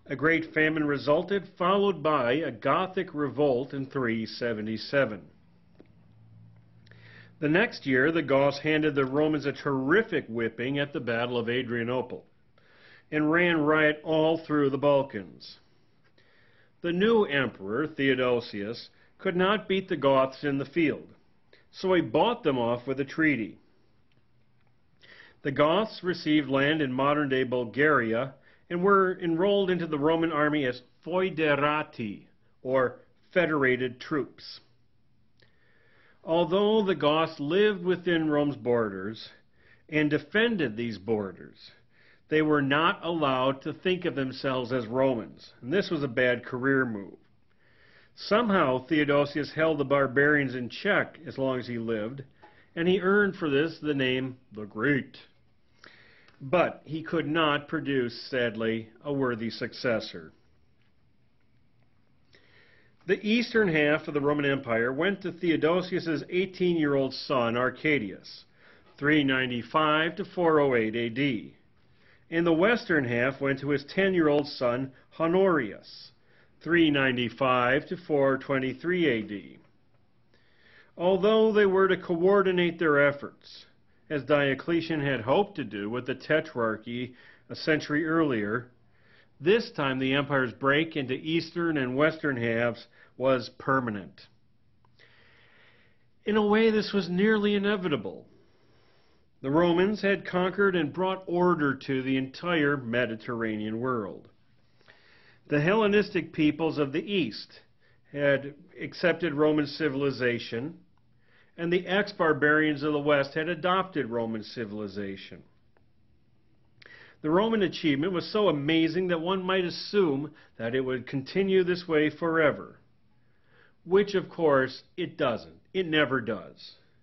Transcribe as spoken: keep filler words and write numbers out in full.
A great famine resulted, followed by a Gothic revolt in three seventy-seven. The next year, the Goths handed the Romans a terrific whipping at the Battle of Adrianople and ran riot all through the Balkans. The new emperor, Theodosius, could not beat the Goths in the field, so he bought them off with a treaty. The Goths received land in modern-day Bulgaria and were enrolled into the Roman army as foederati, or federated troops. Although the Goths lived within Rome's borders and defended these borders, they were not allowed to think of themselves as Romans, and this was a bad career move. Somehow Theodosius held the barbarians in check as long as he lived, and he earned for this the name the Great. But he could not produce, sadly, a worthy successor. The eastern half of the Roman Empire went to Theodosius's eighteen-year-old son, Arcadius, three ninety-five to four oh eight A D, and the western half went to his ten-year-old son, Honorius, three ninety-five to four twenty-three A D. Although they were to coordinate their efforts, as Diocletian had hoped to do with the Tetrarchy a century earlier, this time the empire's break into eastern and western halves was permanent. In a way, this was nearly inevitable. The Romans had conquered and brought order to the entire Mediterranean world. The Hellenistic peoples of the East had accepted Roman civilization, and the ex-barbarians of the West had adopted Roman civilization. The Roman achievement was so amazing that one might assume that it would continue this way forever, which, of course, it doesn't. It never does.